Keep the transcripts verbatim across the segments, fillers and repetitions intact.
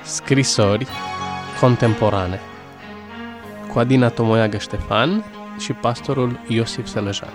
Scrisori contemporane cu Adina Tomoiagă Ștefan și pastorul Iosif Selejan.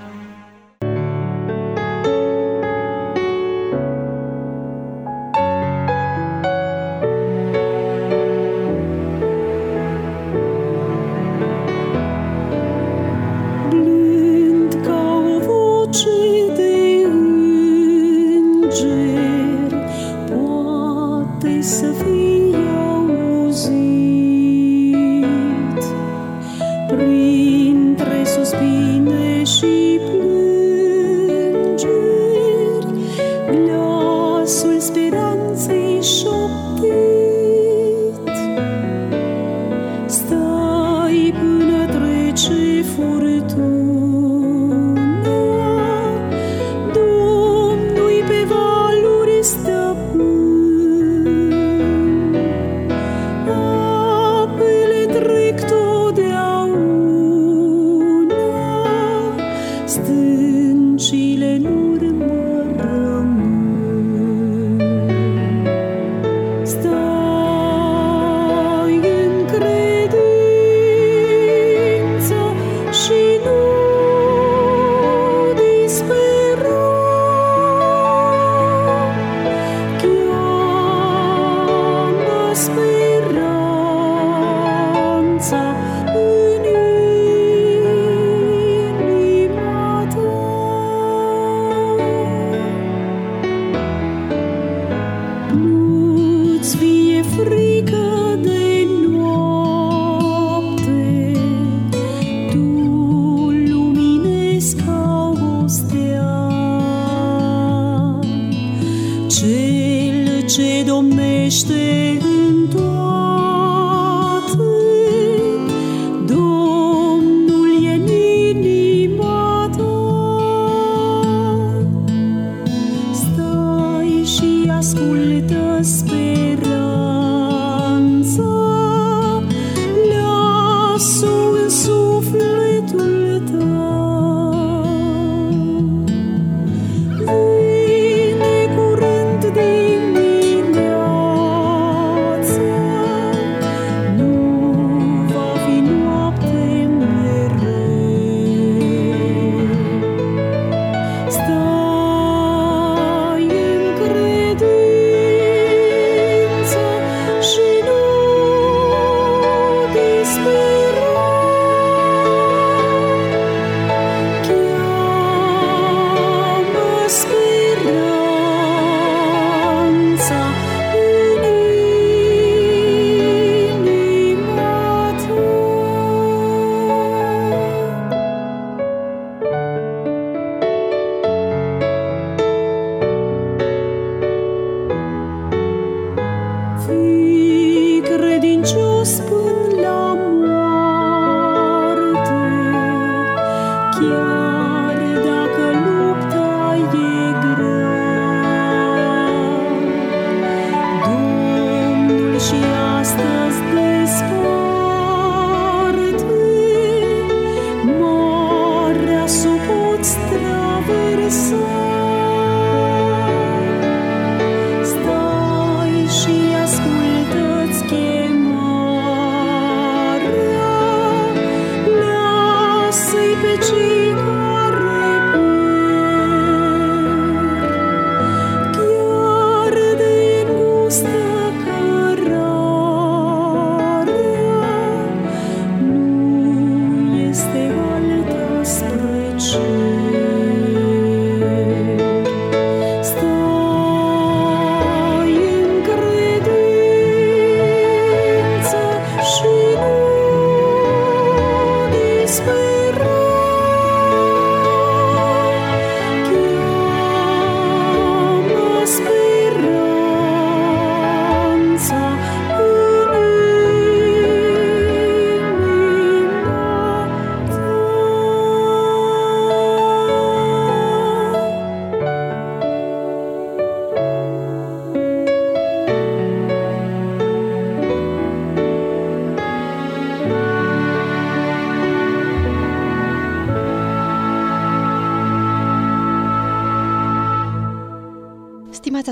Stai în credință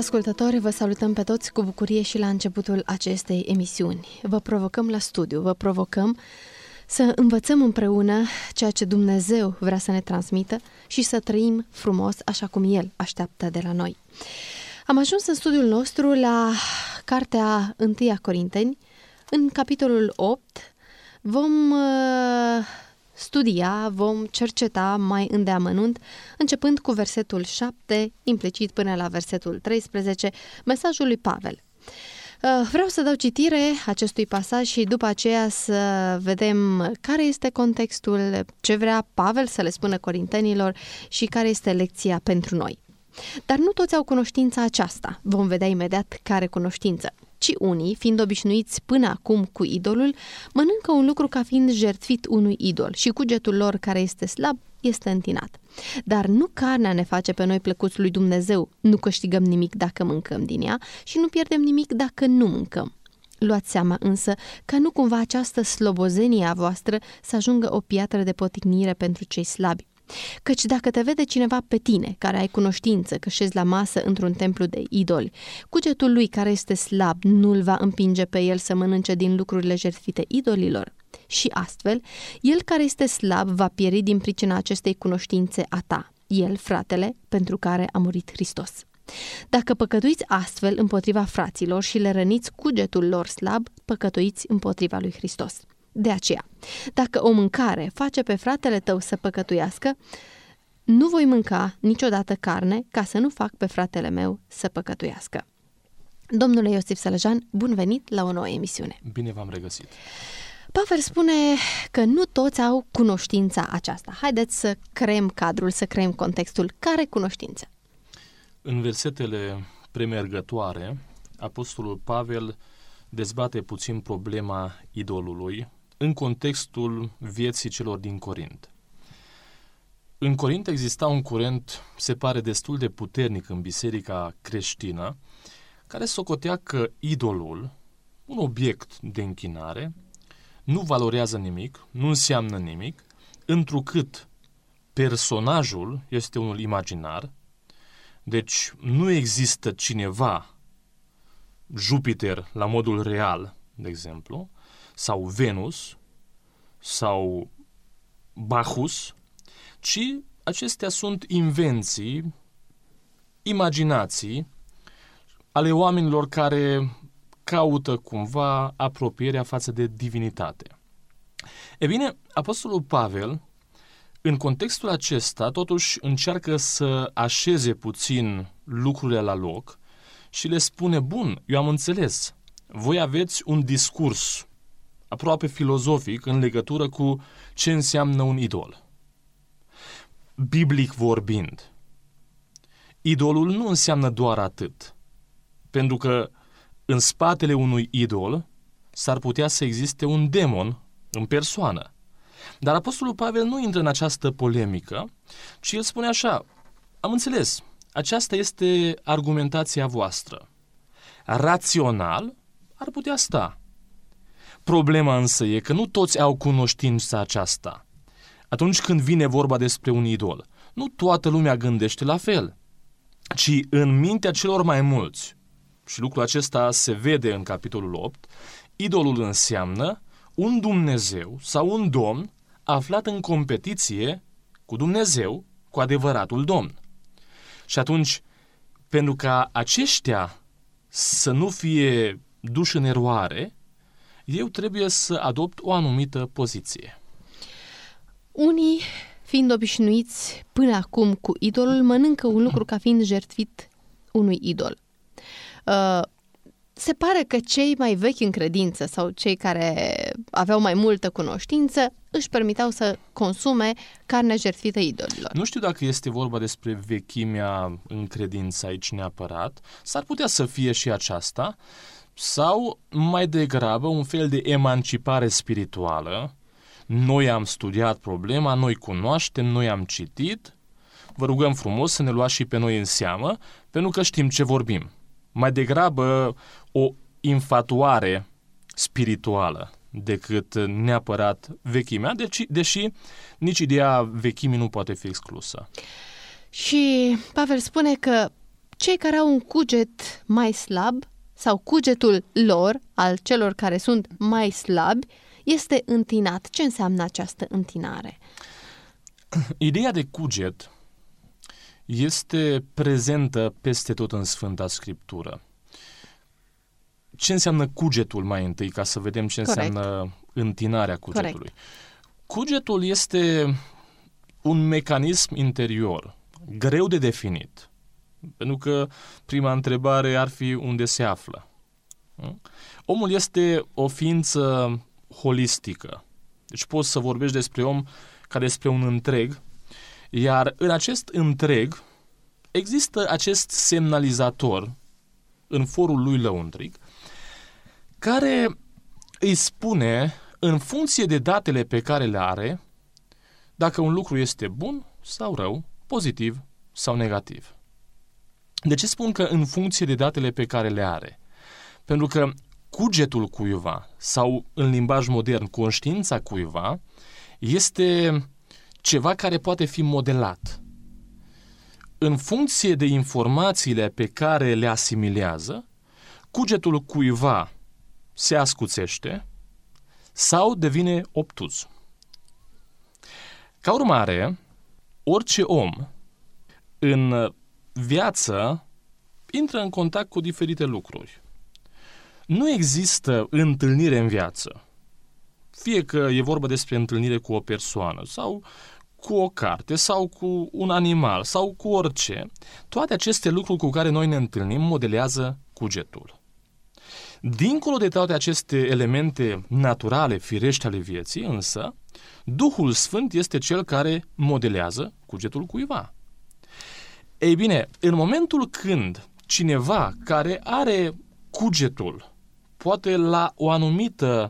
ascultători, vă salutăm pe toți cu bucurie și la începutul acestei emisiuni. Vă provocăm la studiu, vă provocăm să învățăm împreună ceea ce Dumnezeu vrea să ne transmită și să trăim frumos așa cum El așteaptă de la noi. Am ajuns în studiul nostru la cartea întâi Corinteni, în capitolul opt. Vom uh, studia, vom cerceta mai îndeamănunt, începând cu versetul șapte, implicit până la versetul treisprezece, mesajul lui Pavel. Uh, vreau să dau citire acestui pasaj și după aceea să vedem care este contextul, ce vrea Pavel să le spună corintenilor și care este lecția pentru noi. Dar nu toți au cunoștința aceasta. Vom vedea imediat care cunoștință. Ci unii, fiind obișnuiți până acum cu idolul, mănâncă un lucru ca fiind jertfit unui idol și cugetul lor care este slab este întinat. Dar nu carnea ne face pe noi plăcuți lui Dumnezeu, nu câștigăm nimic dacă mâncăm din ea și nu pierdem nimic dacă nu mâncăm. Luați seama însă că nu cumva această slobozenie a voastră să ajungă o piatră de poticnire pentru cei slabi. Căci dacă te vede cineva pe tine, care ai cunoștință că șezi la masă într-un templu de idoli, cugetul lui care este slab nu-l va împinge pe el să mănânce din lucrurile jertfite idolilor. Și astfel, el care este slab va pieri din pricina acestei cunoștințe a ta, el, fratele, pentru care a murit Hristos. Dacă păcătuiți astfel împotriva fraților și le răniți cugetul lor slab, păcătuiți împotriva lui Hristos. De aceea, dacă o mâncare face pe fratele tău să păcătuiască, nu voi mânca niciodată carne ca să nu fac pe fratele meu să păcătuiască. Domnule Iosif Sălăjan, bun venit la o nouă emisiune. Bine v-am regăsit. Pavel spune că nu toți au cunoștința aceasta. Haideți să creăm cadrul, să creăm contextul. Care cunoștință? În versetele premergătoare, apostolul Pavel dezbate puțin problema idolului în contextul vieții celor din Corint. În Corint exista un curent, se pare destul de puternic în biserica creștină, care socotea că idolul, un obiect de închinare, nu valorează nimic, nu înseamnă nimic, întrucât personajul este unul imaginar, deci nu există cineva, Jupiter la modul real, de exemplu, sau Venus, sau Bacchus, ci acestea sunt invenții, imaginații ale oamenilor care caută cumva apropierea față de divinitate. E bine, apostolul Pavel, în contextul acesta, totuși încearcă să așeze puțin lucrurile la loc și le spune, bun, eu am înțeles, voi aveți un discurs aproape filozofic în legătură cu ce înseamnă un idol. Biblic vorbind, idolul nu înseamnă doar atât, pentru că în spatele unui idol s-ar putea să existe un demon în persoană. Dar apostolul Pavel nu intră în această polemică, ci el spune așa, am înțeles, aceasta este argumentația voastră. Rațional ar putea sta. Problema însă e că nu toți au cunoștința aceasta. Atunci când vine vorba despre un idol, nu toată lumea gândește la fel, ci în mintea celor mai mulți, și lucrul acesta se vede în capitolul opt, idolul înseamnă un Dumnezeu sau un domn aflat în competiție cu Dumnezeu, cu adevăratul domn. Și atunci, pentru ca aceștia să nu fie duși în eroare, eu trebuie să adopt o anumită poziție. Unii, fiind obișnuiți până acum cu idolul, mănâncă un lucru ca fiind jertfit unui idol. Uh, se pare că cei mai vechi în credință sau cei care aveau mai multă cunoștință își permiteau să consume carne jertfită idolilor. Nu știu dacă este vorba despre vechimea în credință aici neapărat, s-ar putea să fie și aceasta, sau mai degrabă un fel de emancipare spirituală. Noi am studiat problema, noi cunoaștem, noi am citit, vă rugăm frumos să ne luați și pe noi în seamă, pentru că știm ce vorbim. Mai degrabă o infatuare spirituală decât neapărat vechimea, deci, deși nici ideea vechimii nu poate fi exclusă. Și Pavel spune că cei care au un cuget mai slab sau cugetul lor, al celor care sunt mai slabi, este întinat. Ce înseamnă această întinare? Ideea de cuget este prezentă peste tot în Sfânta Scriptură. Ce înseamnă cugetul mai întâi, ca să vedem ce Corect. înseamnă întinarea cugetului? Corect. Cugetul este un mecanism interior, greu de definit, pentru că prima întrebare ar fi unde se află. Omul este o ființă holistică, deci poți să vorbești despre om ca despre un întreg, iar în acest întreg există acest semnalizator în forul lui lăuntric, care îi spune, în funcție de datele pe care le are, dacă un lucru este bun sau rău, pozitiv sau negativ. De ce spun că în funcție de datele pe care le are? Pentru că cugetul cuiva, sau în limbaj modern, conștiința cuiva, este ceva care poate fi modelat. În funcție de informațiile pe care le asimilează, cugetul cuiva se ascuțește sau devine obtuz. Ca urmare, orice om în viață intră în contact cu diferite lucruri. Nu există întâlnire în viață, fie că e vorba despre întâlnire cu o persoană sau cu o carte sau cu un animal sau cu orice. Toate aceste lucruri cu care noi ne întâlnim modelează cugetul. Dincolo de toate aceste elemente naturale, firești ale vieții, însă, Duhul Sfânt este cel care modelează cugetul cuiva. Ei bine, în momentul când cineva care are cugetul, poate la o anumită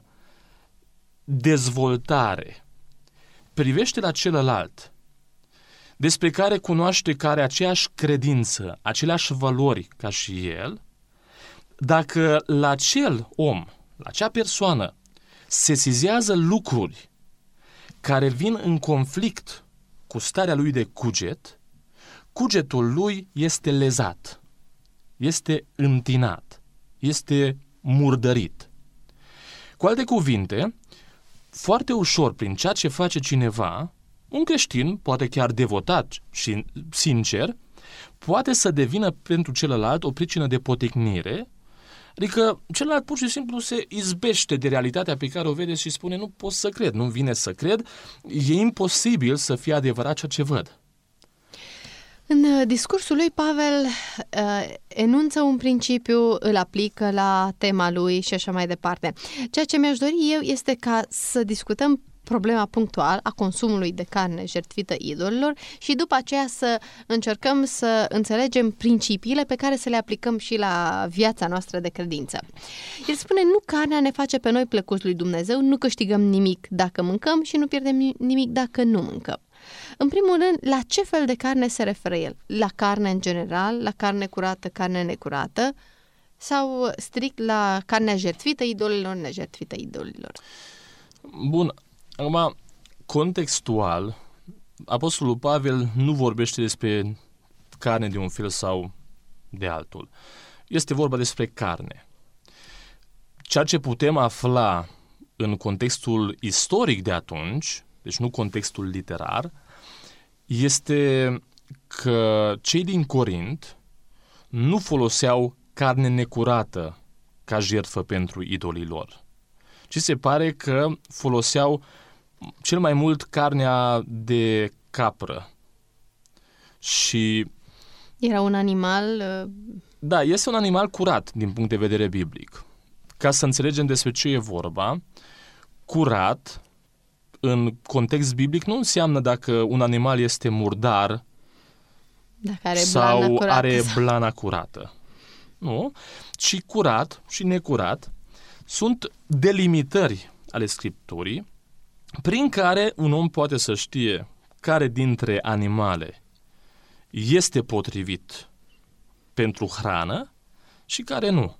dezvoltare, privește la celălalt, despre care cunoaște că are aceeași credință, aceleași valori ca și el, dacă la acel om, la acea persoană, se sesizează lucruri care vin în conflict cu starea lui de cuget, cugetul lui este lezat, este întinat, este murdărit. Cu alte cuvinte, foarte ușor, prin ceea ce face cineva, un creștin, poate chiar devotat și sincer, poate să devină pentru celălalt o pricină de poticnire, adică celălalt pur și simplu se izbește de realitatea pe care o vede și spune nu pot să cred, nu vine să cred, e imposibil să fie adevărat ceea ce văd. În discursul lui, Pavel uh, enunță un principiu, îl aplică la tema lui și așa mai departe. Ceea ce mi-aș dori eu este ca să discutăm problema punctual a consumului de carne jertfită idolilor și după aceea să încercăm să înțelegem principiile pe care să le aplicăm și la viața noastră de credință. El spune, nu carnea ne face pe noi plăcuți lui Dumnezeu, nu câștigăm nimic dacă mâncăm și nu pierdem nimic dacă nu mâncăm. În primul rând, la ce fel de carne se referă el? La carne în general, la carne curată, carne necurată sau strict la carnea jertfită idolilor, nejertfită idolilor? Bun, acum, contextual, Apostolul Pavel nu vorbește despre carne de un fel sau de altul. Este vorba despre carne. Ceea ce putem afla în contextul istoric de atunci, deci nu contextul literar, este că cei din Corint nu foloseau carne necurată ca jertfă pentru idolii lor, ci se pare că foloseau cel mai mult carnea de capră. Și era un animal... Da, este un animal curat din punct de vedere biblic. Ca să înțelegem despre ce e vorba, curat în context biblic nu înseamnă dacă un animal este murdar dacă are sau blana curată, are sau... blana curată. Nu, ci curat și necurat sunt delimitări ale Scripturii prin care un om poate să știe care dintre animale este potrivit pentru hrană și care nu.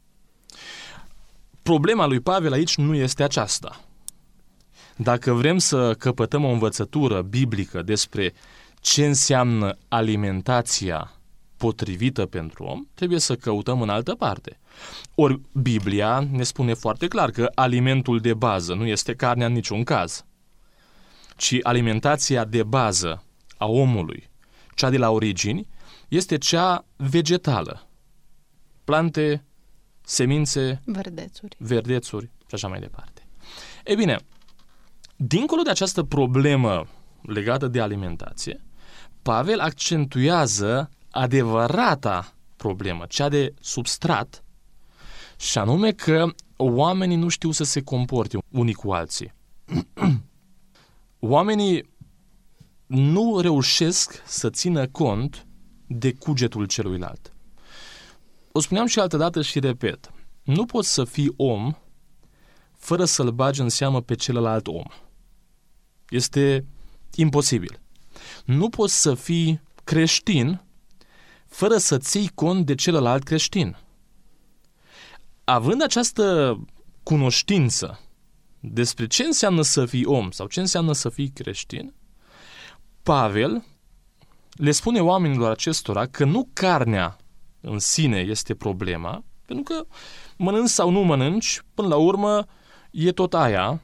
Problema lui Pavel aici nu este aceasta. Dacă vrem să căpătăm o învățătură biblică despre ce înseamnă alimentația potrivită pentru om, trebuie să căutăm în altă parte. Ori Biblia ne spune foarte clar că alimentul de bază nu este carnea în niciun caz, ci alimentația de bază a omului, cea de la origini, este cea vegetală. Plante, semințe, verdețuri, verdețuri și așa mai departe. Ei bine, dincolo de această problemă legată de alimentație, Pavel accentuează adevărata problemă, cea de substrat, și anume că oamenii nu știu să se comporte unii cu alții. Oamenii nu reușesc să țină cont de cugetul celuilalt. O spuneam și altădată și repet, nu poți să fii om fără să-l bagi în seamă pe celălalt om. Este imposibil. Nu poți să fii creștin fără să ții cont de celălalt creștin. Având această cunoștință despre ce înseamnă să fii om sau ce înseamnă să fii creștin, Pavel le spune oamenilor acestora că nu carnea în sine este problema, pentru că mănânci sau nu mănânci, până la urmă e tot aia,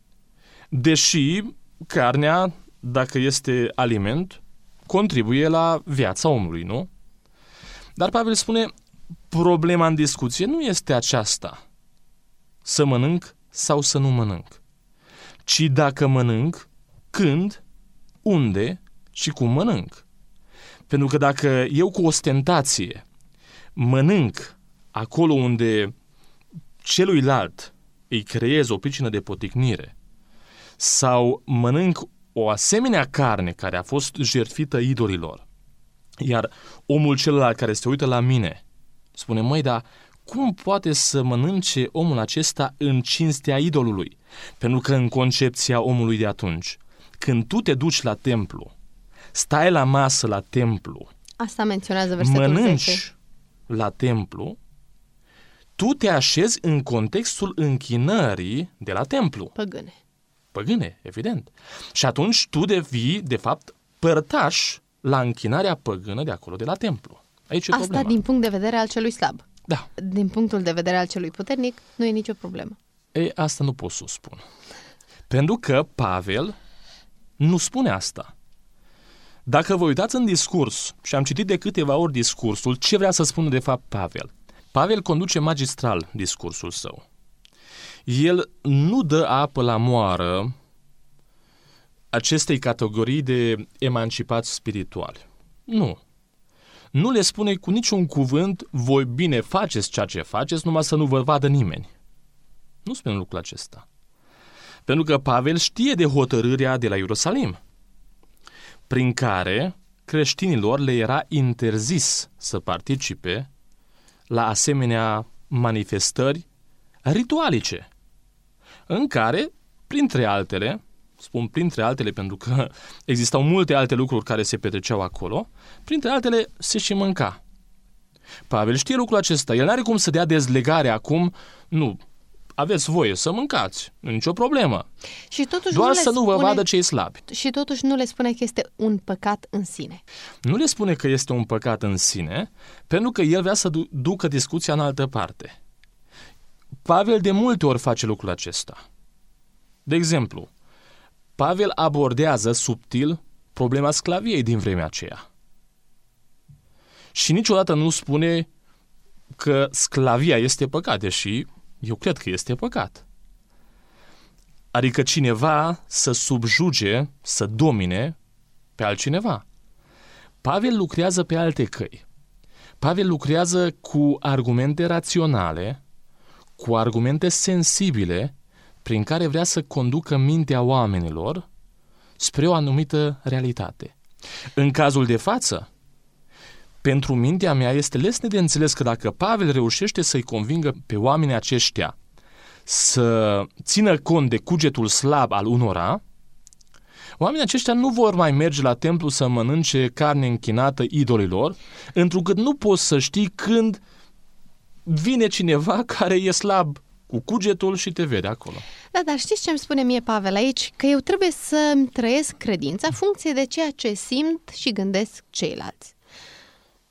deși carnea, dacă este aliment, contribuie la viața omului, nu? Dar Pavel spune, problema în discuție nu este aceasta, să mănânc sau să nu mănânc, ci dacă mănânc, când, unde și cum mănânc. Pentru că dacă eu cu ostentație mănânc acolo unde celuilalt îi creez o pricină de poticnire sau mănânc o asemenea carne care a fost jertfită idolilor, iar omul celălalt care se uită la mine spune, măi, dar cum poate să mănânce omul acesta în cinstea idolului? Pentru că în concepția omului de atunci, când tu te duci la templu, stai la masă la templu, asta menționează versetul mănânci zece. La templu, tu te așezi în contextul închinării de la templu. Păgâne. Păgâne, evident. Și atunci tu devii, de fapt, părtaș la închinarea păgână de acolo, de la templu. Aici e asta problema. Din punct de vedere al celui slab. Da. Din punctul de vedere al celui puternic, nu e nicio problemă. Ei, asta nu pot să o spun. Pentru că Pavel nu spune asta. Dacă vă uitați în discurs, și am citit de câteva ori discursul, ce vrea să spună de fapt Pavel? Pavel conduce magistral discursul său. El nu dă apă la moară acestei categorii de emancipați spirituali. Nu. Nu le spune cu niciun cuvânt, voi bine faceți ceea ce faceți, numai să nu vă vadă nimeni. Nu spune lucrul acesta. Pentru că Pavel știe de hotărârea de la Ierusalim, prin care creștinilor le era interzis să participe la asemenea manifestări ritualice, în care, printre altele, spun printre altele pentru că existau multe alte lucruri care se petreceau acolo, printre altele se și mânca. Pavel știe lucrul acesta, el n-are cum să dea dezlegare acum, nu, aveți voie să mâncați, nu nicio problemă. Și totuși doar nu să nu vă spune, vadă cei slabi. Și totuși nu le spune că este un păcat în sine. Nu le spune că este un păcat în sine, pentru că el vrea să du- ducă discuția în altă parte. Pavel de multe ori face lucrul acesta. De exemplu, Pavel abordează subtil problema sclaviei din vremea aceea. Și niciodată nu spune că sclavia este păcat, deși eu cred că este păcat. Adică cineva să subjuge, să domine pe altcineva. Pavel lucrează pe alte căi. Pavel lucrează cu argumente raționale, cu argumente sensibile, prin care vrea să conducă mintea oamenilor spre o anumită realitate. În cazul de față, pentru mintea mea este lesne de înțeles că dacă Pavel reușește să-i convingă pe oamenii aceștia să țină cont de cugetul slab al unora, oamenii aceștia nu vor mai merge la templu să mănânce carne închinată idolilor, întrucât nu poți să știi când vine cineva care e slab cu cugetul și te vede acolo. Da, dar știți ce îmi spune mie Pavel aici? Că eu trebuie să-mi trăiesc credința în funcție de ceea ce simt și gândesc ceilalți.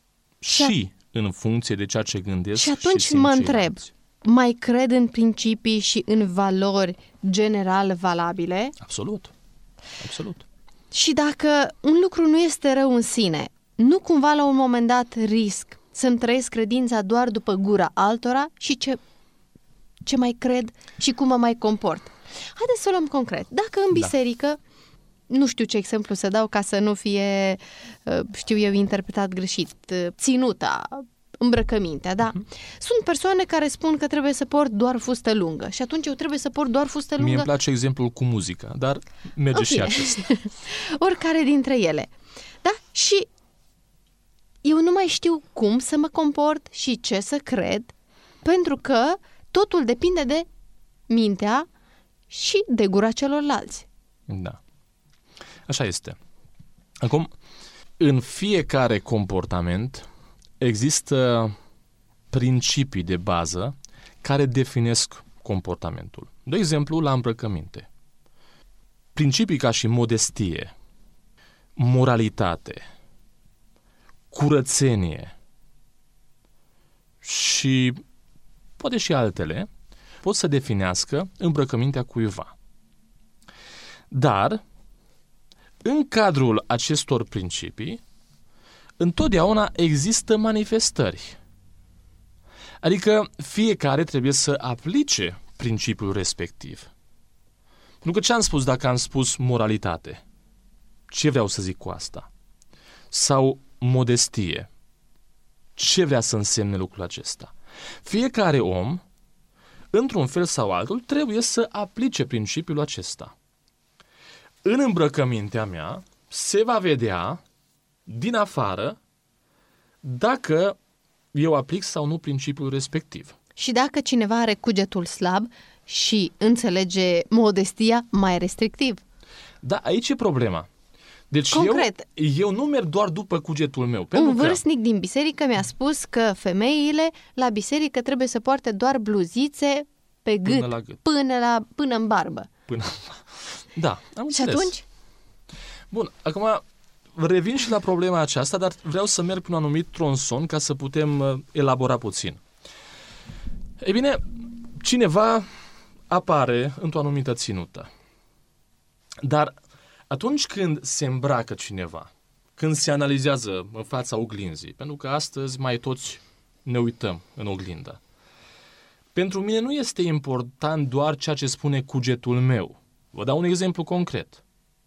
și în funcție de ceea ce gândesc și atunci și mă ceilalți. întreb, mai cred în principii și în valori general valabile? Absolut. Absolut. Și dacă un lucru nu este rău în sine, nu cumva la un moment dat risc să-mi trăiesc credința doar după gura altora și ce, ce mai cred și cum mă mai comport? Haideți să o luăm concret. Dacă în biserică, da. nu știu ce exemplu să dau ca să nu fie, știu eu, interpretat greșit, ținuta, îmbrăcămintea, da? Uh-huh. Sunt persoane care spun că trebuie să port doar fustă lungă și atunci eu trebuie să port doar fustă lungă. Mie îmi place exemplul cu muzica, dar merge și acesta. Oricare dintre ele. Da? Și eu nu mai știu cum să mă comport și ce să cred, pentru că totul depinde de mintea și de gura celorlalți. Da. Așa este. Acum, în fiecare comportament există principii de bază care definesc comportamentul. De exemplu, la îmbrăcăminte. Principii ca și modestie, moralitate, curățenie și poate și altele pot să definească îmbrăcămintea cuiva. Dar, în cadrul acestor principii, întotdeauna există manifestări. Adică fiecare trebuie să aplice principiul respectiv. Pentru că ce am spus dacă am spus moralitate? Ce vreau să zic cu asta? Sau modestie? Ce vrea să însemne lucrul acesta? Fiecare om, într-un fel sau altul, trebuie să aplice principiul acesta. În îmbrăcămintea mea se va vedea din afară dacă eu aplic sau nu principiul respectiv. Și dacă cineva are cugetul slab și înțelege modestia mai restrictiv. Da, aici e problema. Deci Concret, eu, eu nu merg doar după cugetul meu. Un pentru vârstnic că... din biserică mi-a spus că femeile la biserică trebuie să poarte doar bluzițe pe gât, Până la gât. Până, la, până în barbă. Până... Da, am Și înțeles. atunci? Bun, acum revin și la problema aceasta, dar vreau să merg pe un anumit tronson ca să putem uh, elabora puțin. Ei bine, cineva apare într-o anumită ținută. Dar atunci când se îmbracă cineva, când se analizează în fața oglinzii, pentru că astăzi mai toți ne uităm în oglindă, pentru mine nu este important doar ceea ce spune cugetul meu. Vă dau un exemplu concret.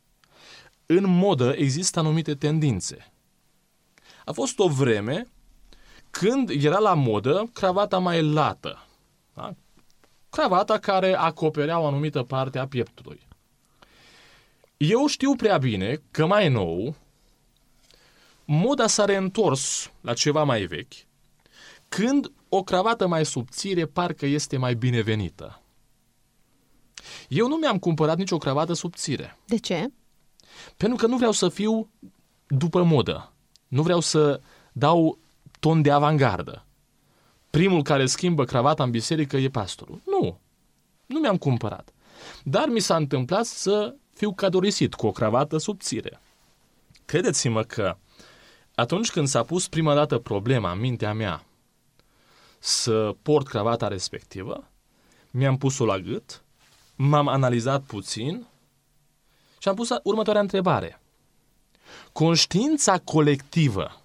În modă există anumite tendințe. A fost o vreme când era la modă cravata mai lată. Da? Cravata care acoperea o anumită parte a pieptului. Eu știu prea bine că mai nou moda s-a reîntors la ceva mai vechi, când o cravată mai subțire parcă este mai binevenită. Eu nu mi-am cumpărat nicio cravată subțire. De ce? Pentru că nu vreau să fiu după modă. Nu vreau să dau ton de avangardă. Primul care schimbă cravata în biserică e pastorul. Nu. Nu mi-am cumpărat. Dar mi s-a întâmplat să fiu cadorisit cu o cravată subțire. Credeți-mă că atunci când s-a pus prima dată problema în mintea mea să port cravata respectivă, mi-am pus-o la gât, m-am analizat puțin și am pus următoarea întrebare. Conștiința colectivă,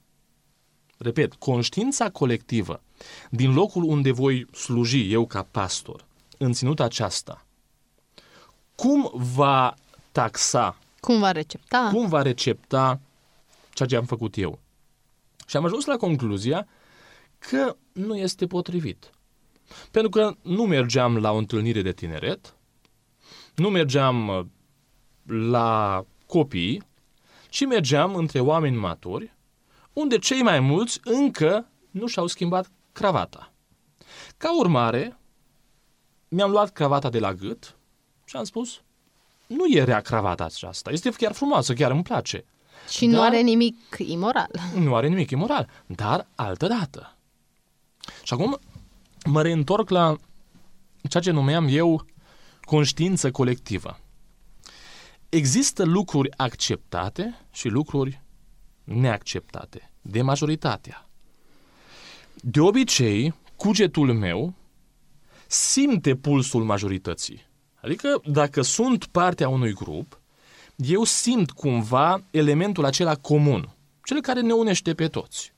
repet, conștiința colectivă din locul unde voi sluji eu ca pastor, în ținuta aceasta, cum va taxa, Cum va recepta? cum va recepta ceea ce am făcut eu? Și am ajuns la concluzia că nu este potrivit. Pentru că nu mergeam la o întâlnire de tineret, nu mergeam la copii, ci mergeam între oameni maturi, unde cei mai mulți încă nu și-au schimbat cravata. Ca urmare, mi-am luat cravata de la gât și am spus, nu e rea cravata aceasta, este chiar frumoasă, chiar îmi place. Și nu Dar are nimic imoral. Nu are nimic imoral, dar altă dată. Și acum mă reîntorc la ceea ce numeam eu conștiință colectivă. Există lucruri acceptate și lucruri neacceptate. de majoritatea. De obicei, cugetul meu simte pulsul majorității. Adică, dacă sunt partea unui grup, eu simt cumva elementul acela comun, cel care ne unește pe toți.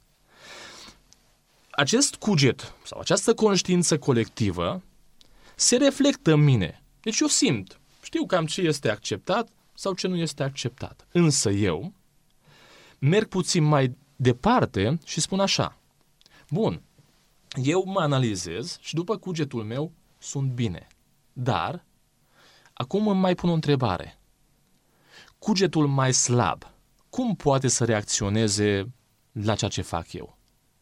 Acest cuget sau această conștiință colectivă se reflectă în mine. Deci eu simt, știu cam ce este acceptat sau ce nu este acceptat. Însă eu merg puțin mai departe și spun așa: bun, eu mă analizez și după cugetul meu sunt bine. Dar acum îmi mai pun o întrebare. Cugetul mai slab, cum poate să reacționeze la ceea ce fac eu?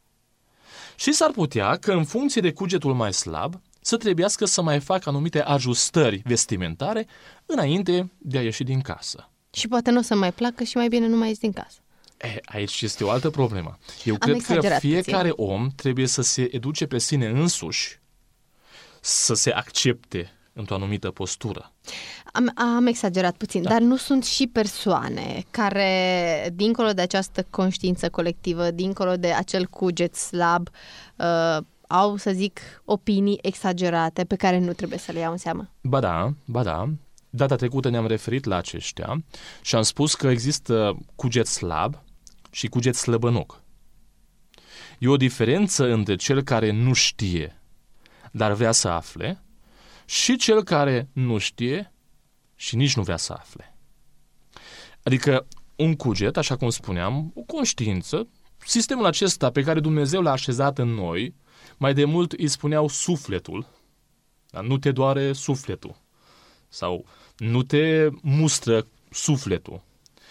Și s-ar putea că în funcție de cugetul mai slab să trebuiască să mai fac anumite ajustări vestimentare înainte de a ieși din casă. Și poate nu o să mai placă și mai bine nu mai ieși din casă. Eh, aici este o altă problemă. Eu Am cred că fiecare puțin. om trebuie să se educe pe sine însuși, să se accepte într-o anumită postură. Am, am exagerat puțin, Da. dar nu sunt și persoane care, dincolo de această conștiință colectivă, dincolo de acel cuget slab, uh, au, să zic, opinii exagerate pe care nu trebuie să le iau în seamă? Ba da, ba da. Data trecută ne-am referit la aceștia și am spus că există cuget slab și cuget slăbănoc. E o diferență între cel care nu știe, dar vrea să afle, și cel care nu știe și nici nu vrea să afle. Adică un cuget, așa cum spuneam, o conștiință, sistemul acesta pe care Dumnezeu l-a așezat în noi, mai de mult îi spuneau sufletul, dar nu te doare sufletul sau nu te mustră sufletul.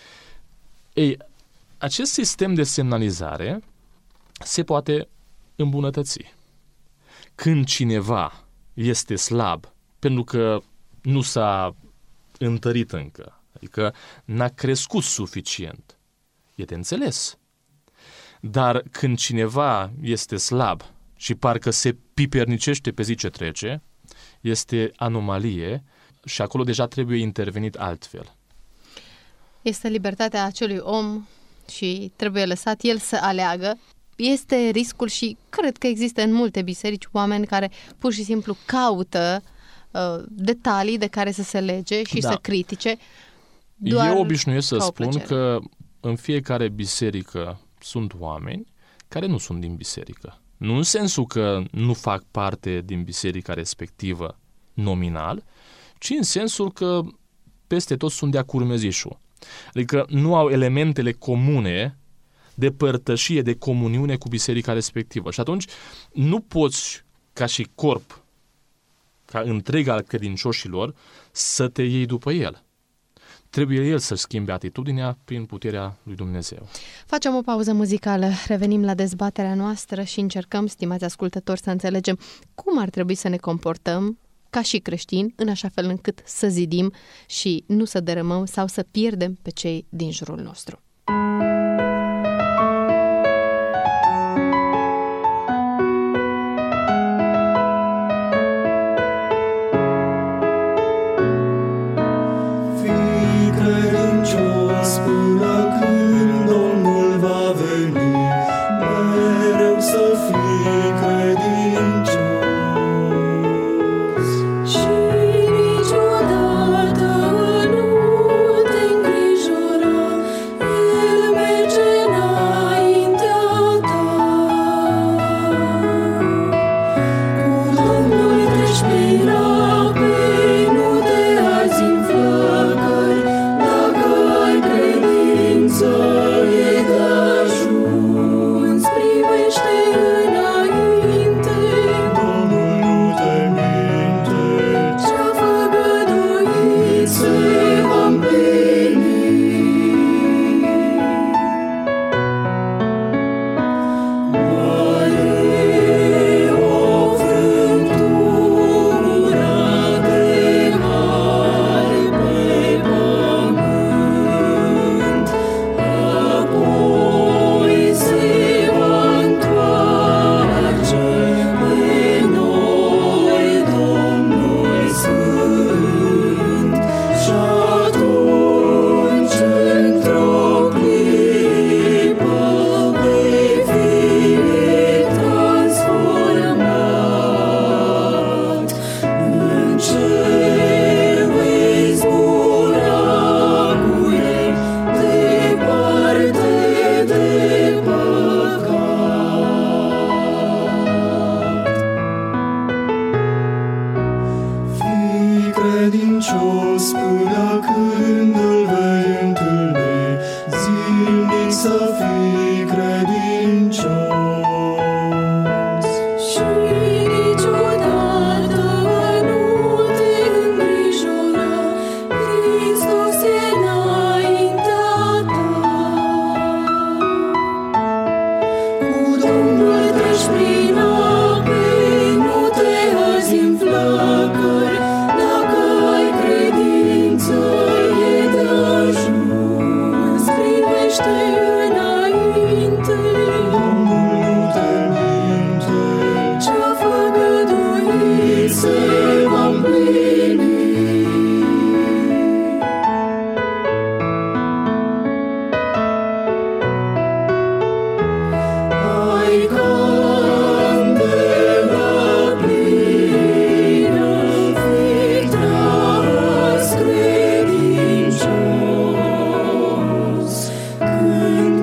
Ei, acest sistem de semnalizare se poate îmbunătăți. Când cineva este slab pentru că nu s-a întărit încă, adică n-a crescut suficient, e de înțeles. Dar când cineva este slab și parcă se pipernicește pe zi ce trece, este anomalie și acolo deja trebuie intervenit altfel. Este libertatea acelui om și trebuie lăsat el să aleagă. Este riscul și cred că există în multe biserici oameni care pur și simplu caută uh, detalii de care să se lege și Da. să critique. Doar Eu obișnuiesc să ca o spun plăcere. că în fiecare biserică sunt oameni care nu sunt din biserică. Nu în sensul că nu fac parte din biserica respectivă nominal, ci în sensul că peste tot sunt de-a curmezișul. Adică nu au elementele comune de părtășie, de comuniune cu biserica respectivă. Și atunci nu poți, ca și corp, ca întreg al credincioșilor, să te iei după el. Trebuie el să-și schimbe atitudinea prin puterea lui Dumnezeu. Facem o pauză muzicală, revenim la dezbaterea noastră și încercăm, stimați ascultători, să înțelegem cum ar trebui să ne comportăm ca și creștini, în așa fel încât să zidim și nu să dărâmăm sau să pierdem pe cei din jurul nostru. Fii credincios până când Domnul va veni, mereu să fii credincios. Și niciodată nu te îngrijora, El merge înaintea ta. Cu Domnul treci prin apei, nu te arzi în flăcări, dacă ai credință e de ajuns. Privește înainte, Domnul nu te minte, ce-a făgăduit se va împlini. Mai e o frântură credincios până când îl vei întâlni, zilnic să fii credincios. Și niciodată nu te îngrijora, Hristos e înaintea ta. Cu Domnul treci prin ape, nu te azi în flăcări, dacă ai credință e de ajuns, privește înainte. Domnul nu te minte, Ce-a făgăduit se va împlini. Ai candela plină, fii tras credincios. Când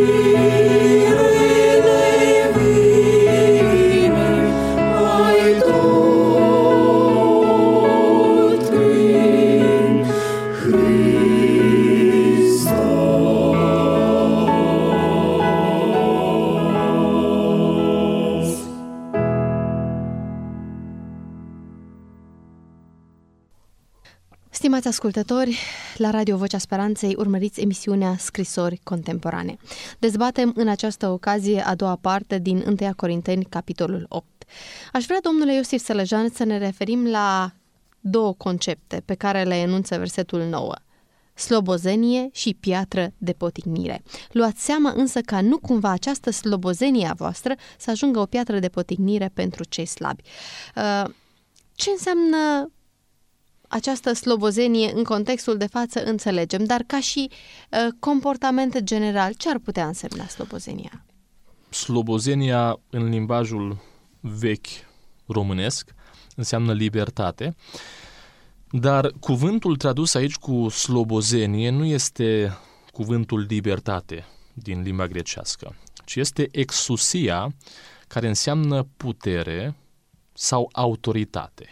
mirele vine, ai tot prin Hristos. Stimați ascultători, la Radio Vocea Speranței urmăriți emisiunea Scrisori Contemporane. Dezbatem în această ocazie a doua parte din întâi Corinteni, capitolul opt. Aș vrea, domnule Iosif Sălăjan, să ne referim la două concepte pe care le enunță versetul nouă. Slobozenie și piatră de potignire. Luați seama însă ca nu cumva această slobozenie a voastră să ajungă o piatră de potignire pentru cei slabi. Uh, Ce înseamnă această slobozenie în contextul de față înțelegem, dar ca și uh, comportament general, ce ar putea însemna slobozenia? Slobozenia în limbajul vechi românesc înseamnă libertate, dar cuvântul tradus aici cu slobozenie nu este cuvântul libertate din limba grecească, ci este exousia, care înseamnă putere sau autoritate.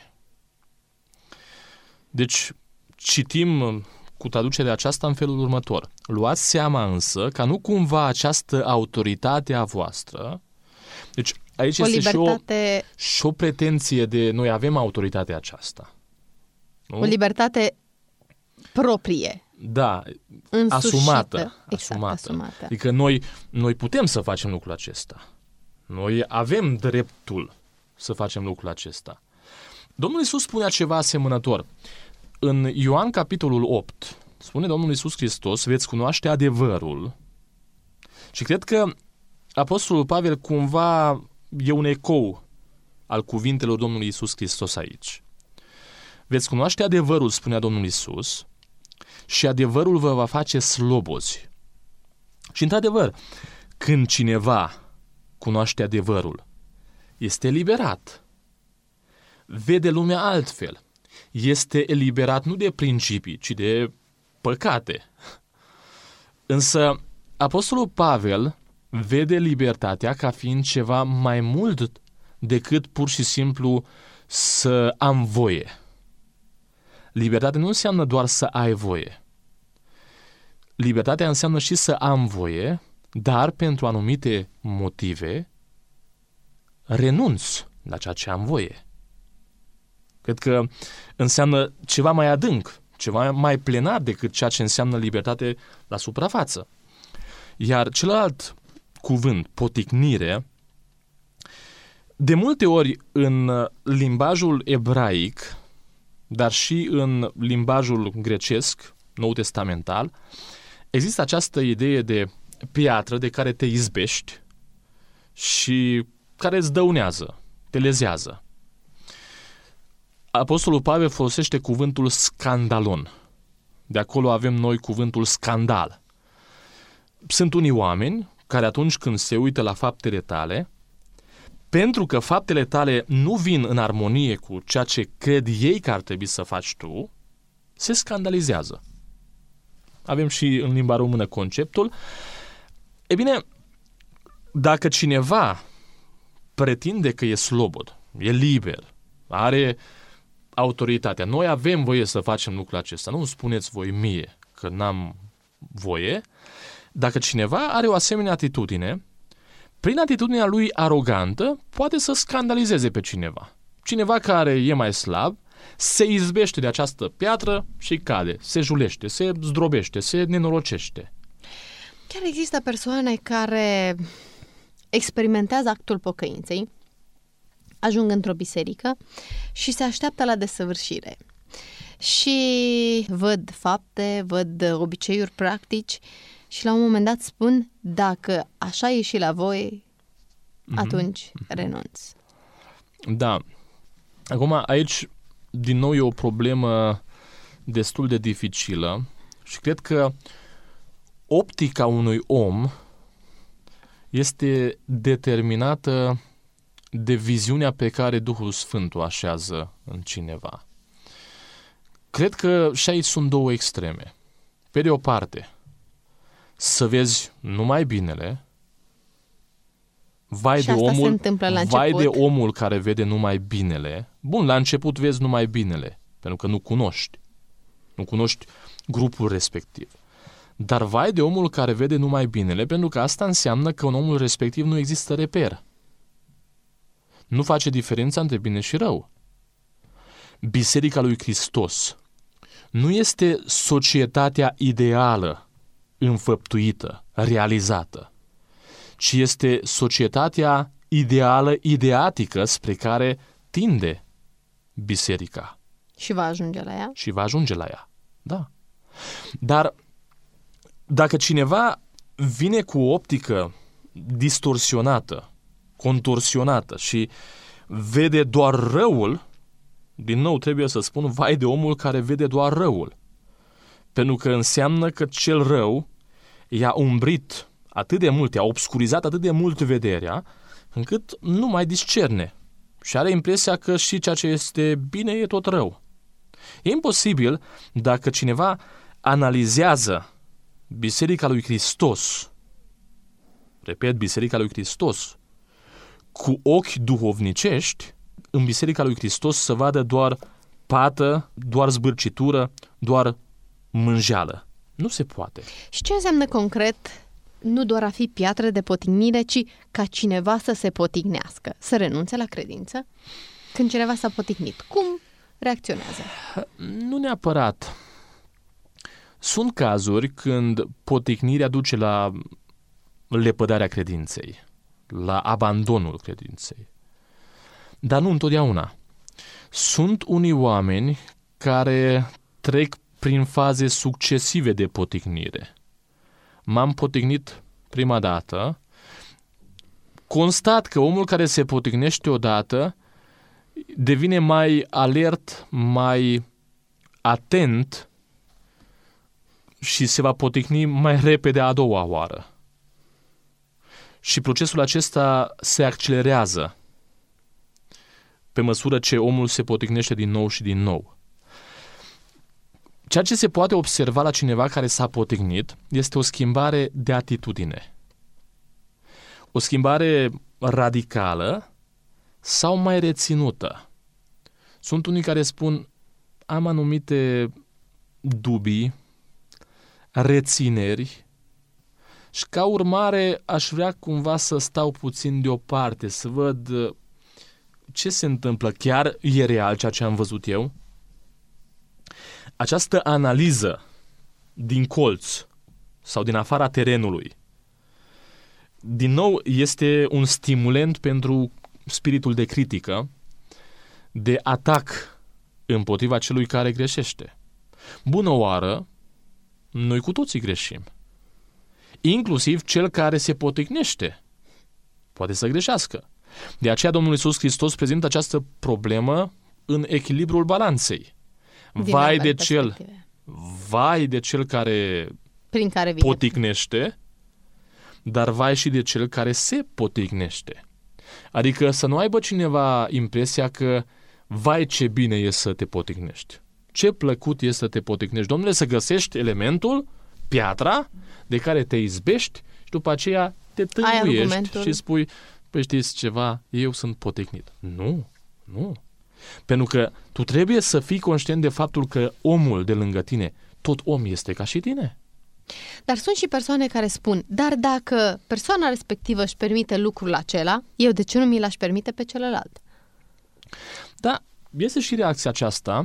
Deci, citim cu traducerea aceasta în felul următor. Luați seama însă ca nu cumva această autoritate a voastră, deci aici O este libertate, și o, și o pretenție de noi avem autoritatea aceasta. Nu? o libertate proprie, Da, însușită. asumată, Exact, asumată. asumată. Adică noi, noi putem să facem lucrul acesta. Noi avem dreptul să facem lucrul acesta. Domnul Iisus spunea ceva asemănător. În Ioan capitolul opt, spune Domnul Iisus Hristos, veți cunoaște adevărul. Și cred că Apostolul Pavel cumva e un ecou al cuvintelor Domnului Iisus Hristos aici. Veți cunoaște adevărul, spunea Domnul Iisus, și adevărul vă va face slobozi. Și într-adevăr, când cineva cunoaște adevărul, este eliberat. Vede lumea altfel. Este eliberat nu de principii, ci de păcate. Însă, Apostolul Pavel vede libertatea ca fiind ceva mai mult decât pur și simplu să am voie. Libertatea nu înseamnă doar să ai voie. Libertatea înseamnă și să am voie, dar pentru anumite motive renunț la ceea ce am voie. Cred că înseamnă ceva mai adânc, ceva mai plenar decât ceea ce înseamnă libertate la suprafață. Iar celălalt cuvânt, poticnire, de multe ori în limbajul ebraic, dar și în limbajul grecesc, nou testamental, există această idee de piatră de care te izbești și care îți dăunează, te lezează. Apostolul Pavel folosește cuvântul scandalon. De acolo avem noi cuvântul scandal. Sunt unii oameni care atunci când se uită la faptele tale, pentru că faptele tale nu vin în armonie cu ceea ce cred ei că ar trebui să faci tu, se scandalizează. Avem și în limba română conceptul. E bine, dacă cineva pretinde că e slobod, e liber, are autoritatea. Noi avem voie să facem lucrul acesta. Nu îmi spuneți voi mie că n-am voie. Dacă cineva are o asemenea atitudine, prin atitudinea lui arogantă, poate să scandalizeze pe cineva. Cineva care e mai slab se izbește de această piatră și cade, se julește, se zdrobește, se nenorocește. Chiar există persoane care experimentează actul pocăinței, ajung într-o biserică și se așteaptă la desăvârșire. Și văd fapte, văd obiceiuri practici și la un moment dat spun, dacă așa e și la voi, atunci mm-hmm. renunț. Da. Acum, aici, din nou, e o problemă destul de dificilă și cred că optica unui om este determinată de viziunea pe care Duhul Sfânt o așează în cineva. Cred că și aici sunt două extreme. Pe de o parte, să vezi numai binele, vai, de omul, vai de omul care vede numai binele. Bun, la început vezi numai binele, pentru că nu cunoști. Nu cunoști grupul respectiv. Dar vai de omul care vede numai binele, pentru că asta înseamnă că în omul respectiv nu există reper. Nu face diferența între bine și rău. Biserica lui Hristos nu este societatea ideală, înfăptuită, realizată, ci este societatea ideală, ideatică spre care tinde biserica. Și va ajunge la ea? Și va ajunge la ea, da. Dar dacă cineva vine cu o optică distorsionată, contorsionată și vede doar răul, din nou trebuie să spun, vai de omul care vede doar răul. Pentru că înseamnă că cel rău i-a umbrit atât de mult, i-a obscurizat atât de mult vederea, încât nu mai discerne. Și are impresia că și ceea ce este bine e tot rău. E imposibil, dacă cineva analizează Biserica lui Hristos, repet, Biserica lui Hristos, cu ochi duhovnicești, în Biserica lui Hristos să vadă doar pată, doar zbârcitură, doar mânjeală. Nu se poate. Și ce înseamnă concret nu doar a fi piatră de potignire, ci ca cineva să se potignească, să renunțe la credință? Când cineva s-a potignit, cum reacționează? Nu neapărat. Sunt cazuri când poticnirea duce la lepădarea credinței, la abandonul credinței. Dar nu întotdeauna. Sunt unii oameni care trec prin faze succesive de poticnire. M-am potignit prima dată, constat că omul care se potignește odată devine mai alert, mai atent și se va poticni mai repede a doua oară. Și procesul acesta se accelerează pe măsură ce omul se poticnește din nou și din nou. Ceea ce se poate observa la cineva care s-a potignit este o schimbare de atitudine. O schimbare radicală sau mai reținută. Sunt unii care spun, am anumite dubii, rețineri și ca urmare aș vrea cumva să stau puțin deoparte, să văd ce se întâmplă. Chiar e real ceea ce am văzut eu? Această analiză din colț sau din afara terenului, din nou, este un stimulent pentru spiritul de critică, de atac împotriva celui care greșește. Bună oară, noi cu toții greșim. Inclusiv cel care se poticnește poate să greșească. De aceea Domnul Iisus Hristos prezintă această problemă în echilibrul balanței. Vai de cel, vai de cel care, prin care vine. poticnește, dar vai și de cel care se poticnește. Adică să nu aibă cineva impresia că vai ce bine e să te poticnești. Ce plăcut e să te poticnești. Domnule, să găsești elementul, piatra, de care te izbești și după aceea te tânguiești și spui, păi știți ceva, eu sunt poticnit. Nu, nu. Pentru că tu trebuie să fii conștient de faptul că omul de lângă tine, tot om este ca și tine. Dar sunt și persoane care spun, dar dacă persoana respectivă își permite lucrul acela, eu de ce nu mi l-aș permite pe celălalt? Da, este și reacția aceasta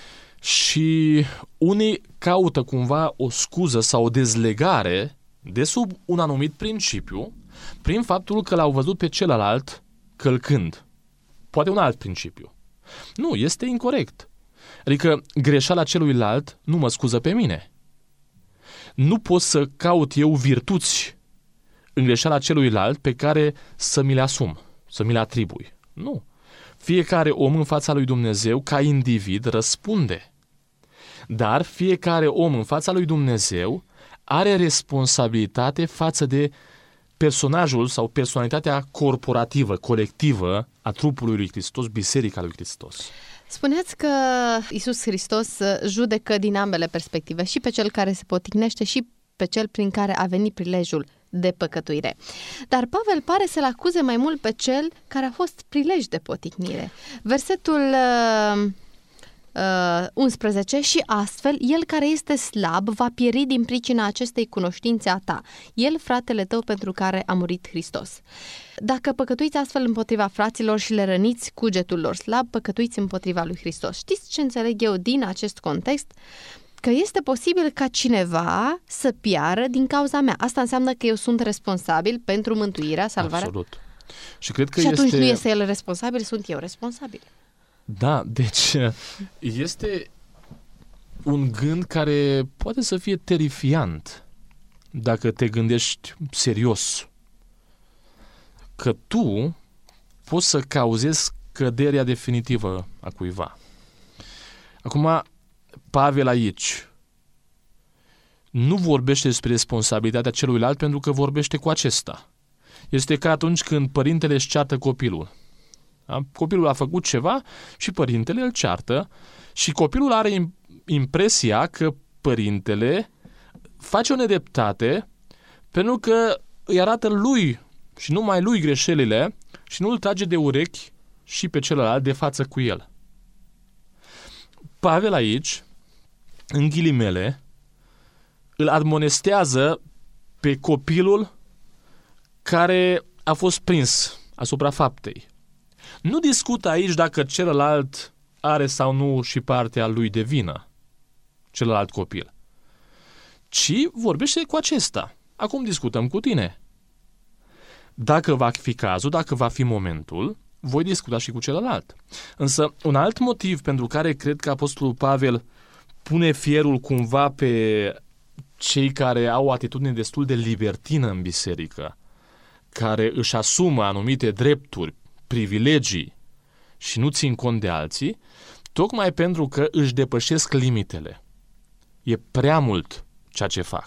și unii caută cumva o scuză sau o dezlegare de sub un anumit principiu prin faptul că l-au văzut pe celălalt călcând. Poate un alt principiu. Nu, este incorect. Adică greșeala celuilalt nu mă scuză pe mine. Nu pot să caut eu virtuți în greșeala celuilalt pe care să mi le asum, să mi le atribui. Nu. Fiecare om în fața lui Dumnezeu, ca individ, răspunde. Dar fiecare om în fața lui Dumnezeu are responsabilitate față de personajul sau personalitatea corporativă, colectivă a trupului lui Hristos, Biserica lui Hristos. Spuneați că Iisus Hristos judecă din ambele perspective, și pe cel care se poticnește și pe cel prin care a venit prilejul de păcătuire. Dar Pavel pare să-l acuze mai mult pe cel care a fost prilej de poticnire. Versetul uh, uh, unsprezece, și astfel, el care este slab va pieri din pricina acestei cunoștințe a ta, el, fratele tău, pentru care a murit Hristos. Dacă păcătuiți astfel împotriva fraților și le răniți cugetul lor slab, păcătuiți împotriva lui Hristos. Știți ce înțeleg eu din acest context? Că este posibil ca cineva să piară din cauza mea. Asta înseamnă că eu sunt responsabil pentru mântuirea, salvarea. Absolut. Și cred că și atunci este... nu este el responsabil, sunt eu responsabil. Da, deci este un gând care poate să fie terifiant dacă te gândești serios. Că tu poți să cauzezi căderea definitivă a cuiva. Acum, Pavel aici nu vorbește despre responsabilitatea celuilalt pentru că vorbește cu acesta. Este ca atunci când părintele își ceartă copilul. Da? Copilul a făcut ceva și părintele îl ceartă și copilul are impresia că părintele face o nedreptate pentru că îi arată lui și numai lui greșelile și nu îl trage de urechi și pe celălalt de față cu el. Pavel aici, în ghilimele, îl admonestează pe copilul care a fost prins asupra faptei. Nu discută aici dacă celălalt are sau nu și partea lui de vină, celălalt copil, ci vorbește cu acesta. Acum discutăm cu tine. Dacă va fi cazul, dacă va fi momentul, voi discuta și cu celălalt. Însă, un alt motiv pentru care cred că Apostolul Pavel pune fierul cumva pe cei care au o atitudine destul de libertină în biserică, care își asumă anumite drepturi, privilegii și nu țin cont de alții, tocmai pentru că își depășesc limitele. E prea mult ceea ce fac.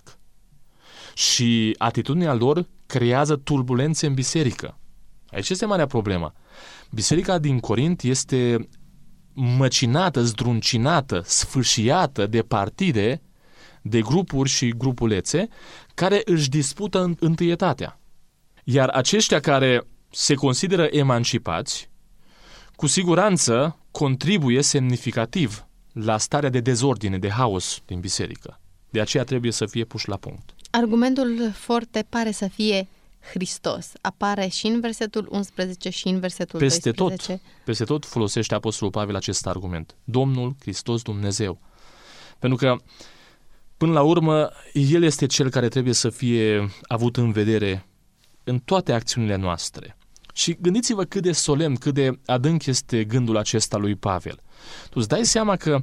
Și atitudinea lor creează turbulențe în biserică. Aici este marea problemă. Biserica din Corint este măcinată, zdruncinată, sfâșiată de partide, de grupuri și grupulețe care își dispută întâietatea. Iar aceștia care se consideră emancipați, cu siguranță contribuie semnificativ la starea de dezordine, de haos din biserică. De aceea trebuie să fie puși la punct. Argumentul forte pare să fie Hristos. Apare și în versetul unsprezece și în versetul peste doisprezece. Tot, peste tot folosește Apostolul Pavel acest argument. Domnul Hristos Dumnezeu. Pentru că, până la urmă, El este Cel care trebuie să fie avut în vedere în toate acțiunile noastre. Și gândiți-vă cât de solemn, cât de adânc este gândul acesta lui Pavel. Tu îți dai seama că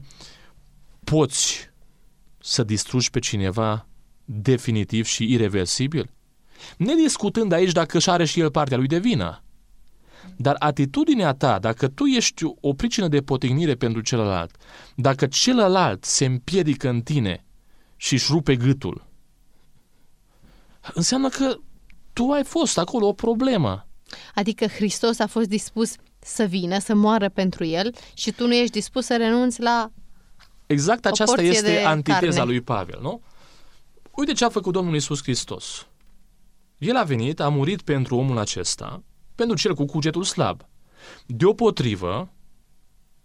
poți să distrugi pe cineva definitiv și ireversibil? Nediscutând aici dacă își are și el partea lui de vină. Dar atitudinea ta, dacă tu ești o pricină de potignire pentru celălalt, dacă celălalt se împiedică în tine și își rupe gâtul, înseamnă că tu ai fost acolo o problemă. Adică Hristos a fost dispus să vină, să moară pentru el și tu nu ești dispus să renunți la Exact aceasta este antiteza carne. lui Pavel, nu? Uite ce a făcut Domnul Iisus Hristos. El a venit, a murit pentru omul acesta, pentru cel cu cugetul slab. Deopotrivă,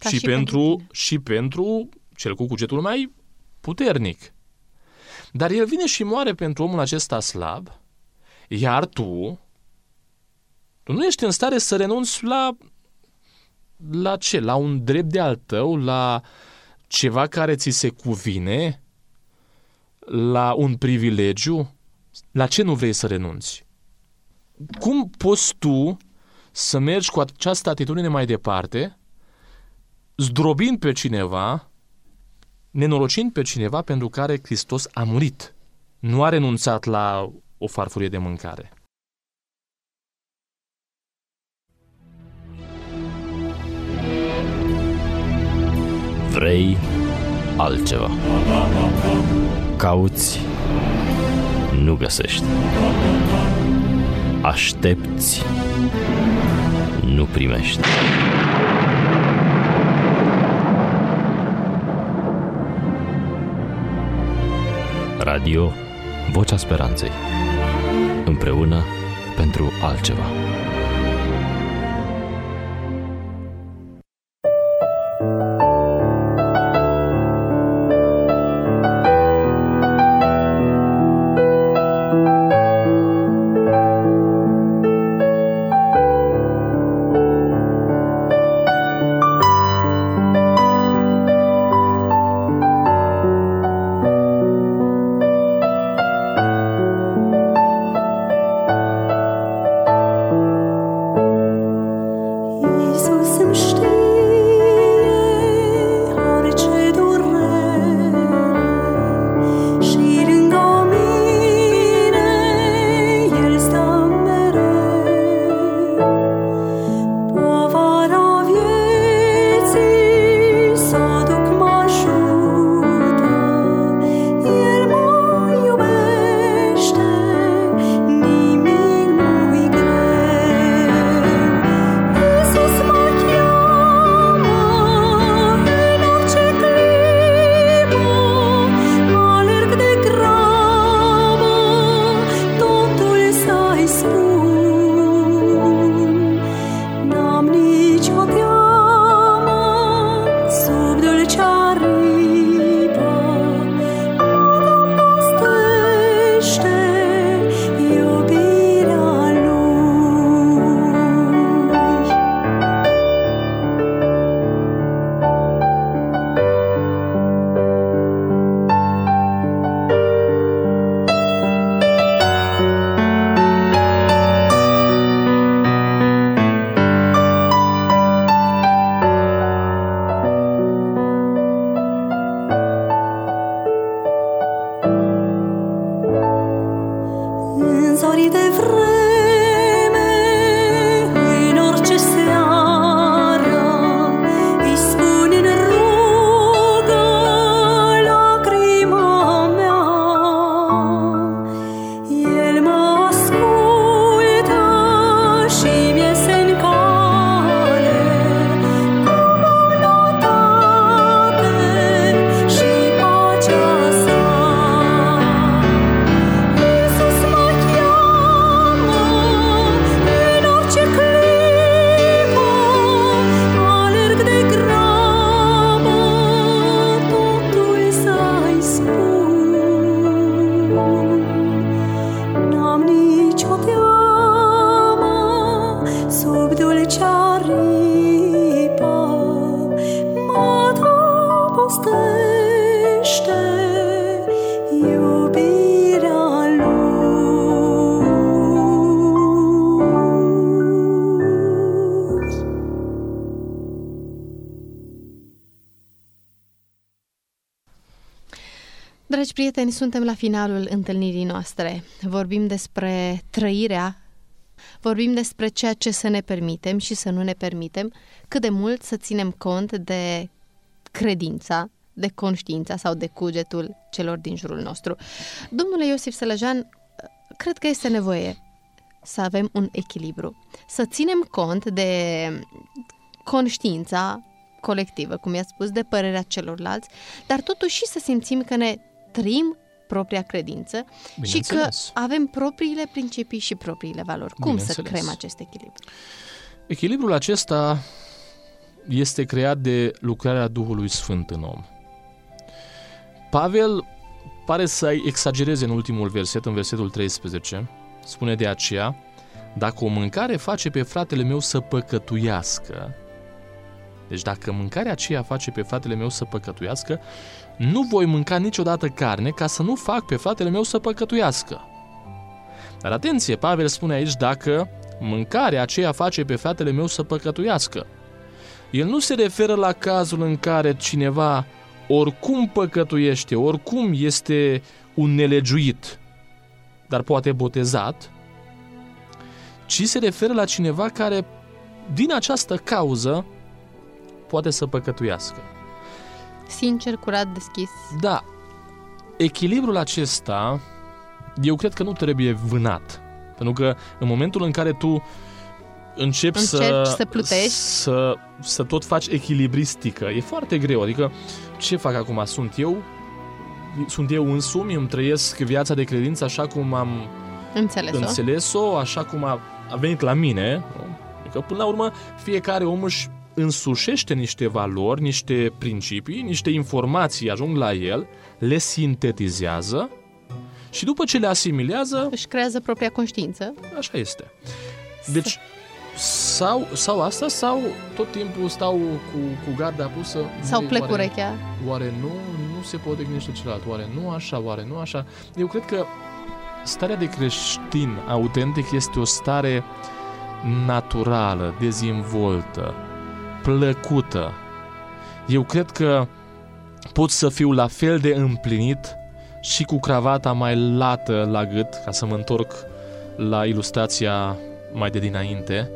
Ca și, și pentru, pentru și pentru cel cu cugetul mai puternic. Dar el vine și moare pentru omul acesta slab, iar tu, tu nu ești în stare să renunți la, la ce? La un drept de al tău, la ceva care ți se cuvine, la un privilegiu? La ce nu vrei să renunți? Cum poți tu să mergi cu această atitudine mai departe, zdrobind pe cineva, nenorocind pe cineva pentru care Hristos a murit? Nu a renunțat la o farfurie de mâncare. Vrei altceva. Cauți, nu găsești. Aștepți, nu primești. Radio Vocea Speranței. Împreună pentru altceva. Dragi prieteni, suntem la finalul întâlnirii noastre. Vorbim despre trăirea, vorbim despre ceea ce să ne permitem și să nu ne permitem, cât de mult să ținem cont de credința, de conștiința sau de cugetul celor din jurul nostru. Domnule Iosif Sălăjan, cred că este nevoie să avem un echilibru, să ținem cont de conștiința colectivă, cum i-ați spus, de părerea celorlalți, dar totuși și să simțim că ne trăim propria credință și că avem propriile principii și propriile valori. Cum să creăm acest echilibru? Echilibrul acesta este creat de lucrarea Duhului Sfânt în om. Pavel pare să exagereze în ultimul verset, în versetul treisprezece. Spune de aceea: dacă o mâncare face pe fratele meu să păcătuiască, deci dacă mâncarea aceea face pe fratele meu să păcătuiască, nu voi mânca niciodată carne ca să nu fac pe fratele meu să păcătuiască. Dar atenție, Pavel spune aici dacă mâncarea aceea face pe fratele meu să păcătuiască. El nu se referă la cazul în care cineva oricum păcătuiește, oricum este un nelegiuit, dar poate botezat, ci se referă la cineva care, din această cauză, poate să păcătuiască. Sincer, curat, deschis. Da, echilibrul acesta, eu cred că nu trebuie vânat. Pentru că în momentul în care tu începi să, să plutești, să, să tot faci echilibristică, e foarte greu. Adică, ce fac acum? Sunt eu? Sunt eu însumi? Îmi trăiesc viața de credință așa cum am înțeles-o, înțeles-o așa cum a, a venit la mine. Adică, până la urmă, fiecare om își însușește niște valori, niște principii, niște informații ajung la el, le sintetizează și după ce le asimilează, își creează propria conștiință. Așa este. Deci, sau, sau asta, sau tot timpul stau cu, cu garda pusă. Sau plec oare, urechea. Oare nu, nu se poate gândește celălalt? Oare nu așa, oare nu așa? Eu cred că starea de creștin autentic este o stare naturală, dezvoltă, plăcută. Eu cred că pot să fiu la fel de împlinit și cu cravata mai lată la gât, ca să mă întorc la ilustrația mai de dinainte,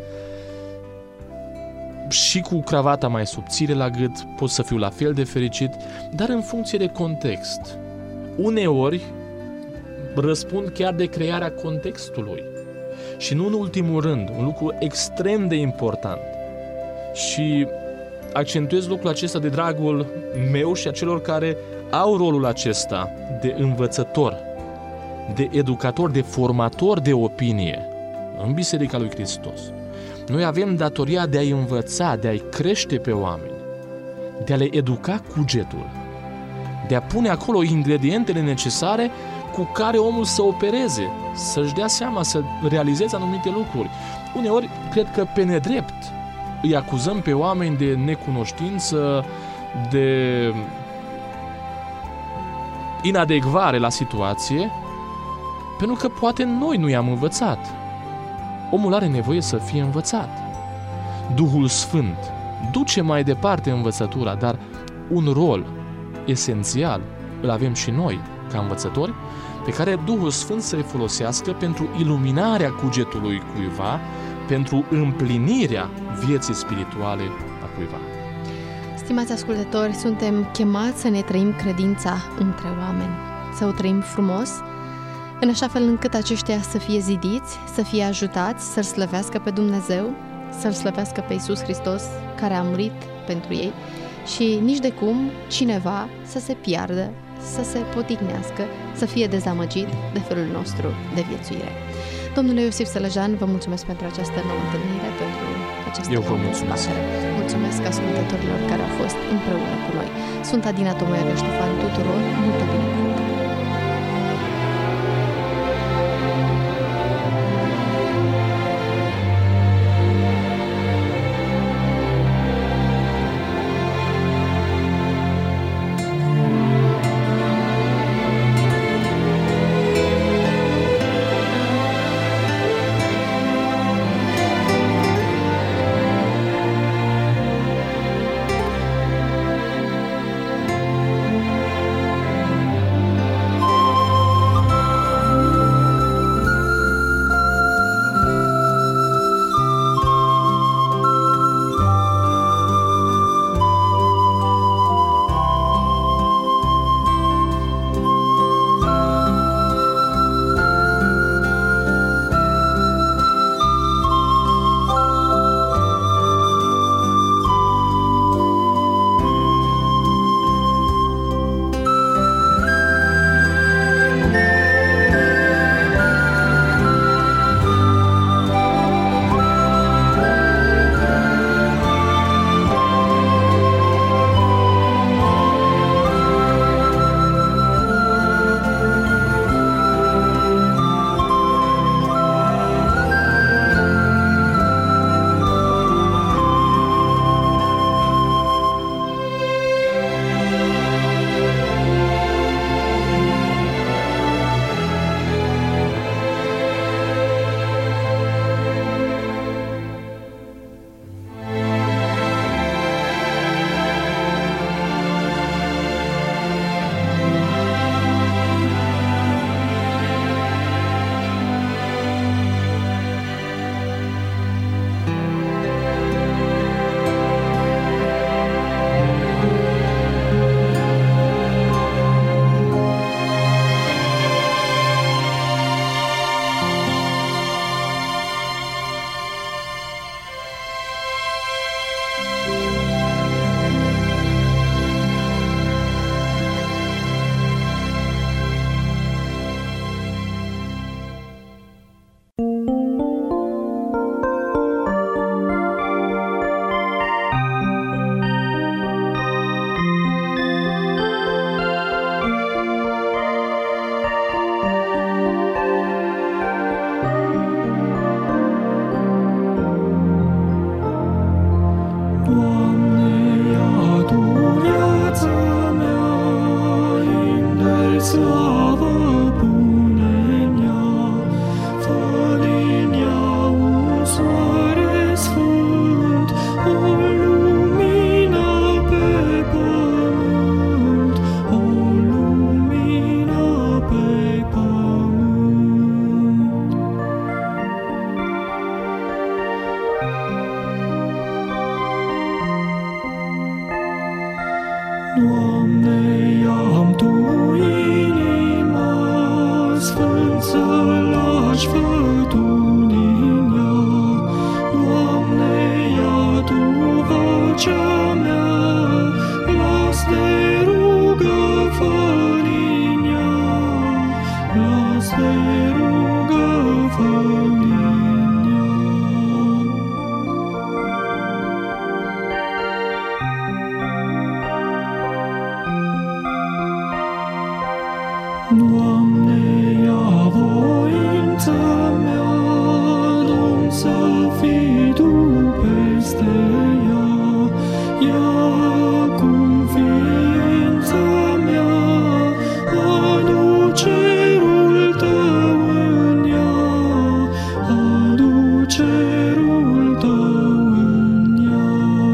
și cu cravata mai subțire la gât pot să fiu la fel de fericit, dar în funcție de context. Uneori răspund chiar de crearea contextului. Și nu în ultimul rând, un lucru extrem de important. Și accentuez lucrul acesta de dragul meu și a celor care au rolul acesta de învățător, de educator, de formator de opinie în Biserica lui Hristos. Noi avem datoria de a-i învăța, de a-i crește pe oameni, de a le educa cugetul, de a pune acolo ingredientele necesare cu care omul să opereze, să-și dea seama, să realizeze anumite lucruri. Uneori, cred că pe nedrept îi acuzăm pe oameni de necunoștință, de inadecvare la situație, pentru că poate noi nu i-am învățat. Omul are nevoie să fie învățat. Duhul Sfânt duce mai departe învățătura, dar un rol esențial îl avem și noi, ca învățători, pe care Duhul Sfânt să-i folosească pentru iluminarea cugetului cuiva, pentru împlinirea vieții spirituale a cuiva. Stimați ascultători, suntem chemați să ne trăim credința între oameni, să o trăim frumos, în așa fel încât aceștia să fie zidiți, să fie ajutați, să-L slăvească pe Dumnezeu, să-L slăvească pe Iisus Hristos, care a murit pentru ei, și nici de cum cineva să se piardă, să se potignească, să fie dezamăgit de felul nostru de viețuire. Domnule Iosif Sălăjan, vă mulțumesc pentru această nouă întâlnire, pentru această Eu vă nouă mulțumesc. dezbatere. Mulțumesc ascultătorilor care au fost împreună cu noi. Sunt Adina Tomoiagă Ștefan, tuturor, multă binecuvântare! Doamne, ia-mi Tu inima, sfânt să lași fături în ea. Doamne, ia Tu vocea mea, las de rugă fă-n în ea, las de rugă fă-n în ea. Doamne, ia voința mea, Domn, să fii Tu peste ea. Ia cum ființa mea, adu cerul Tău în ea, adu cerul Tău în ea.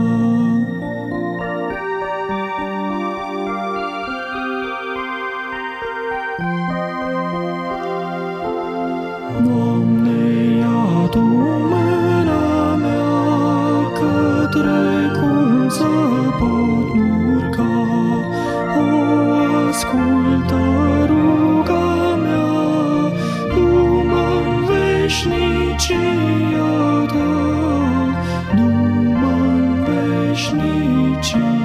Doamne, ia Tu mâna mea, către cum să pot urca. O, ascultă ruga mea, du-mă-n veșnicia Ta, du-mă-n veșnicia